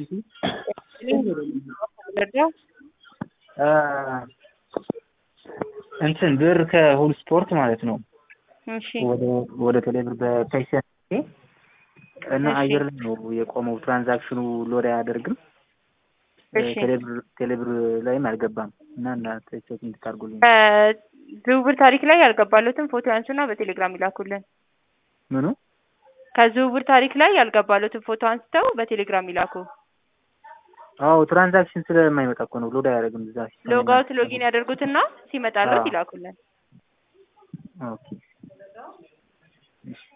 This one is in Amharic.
ሲቲ እንትን ብር ከሁሉ ስፖርት ማለት ነው ወደ ቴሌብር በፔይሰን እና አየር ላይ ነው የቆመው ትራንዛክሽኑ ሎድ አያደርግም ቴሌብር ላይም አልገባም እና ቼክ እንድታርጉልኝ ዝውውር ታሪክ ላይ ያልገባሉትን ፎቶ አንሱና በቴሌግራም ይላኩልን ምኑ ከዝውውር ታሪክ ላይ ያልገባሉትን ፎቶ አንስተው በቴሌግራም ይላኩ አው ትራንዛክሽን ስለማይመጣ እኮ ነው ሎድ አያደርግም እዛ ሎጋውት ሎጊን ያደርጉትና ሲመጣለት ይላኩልን ኦኬ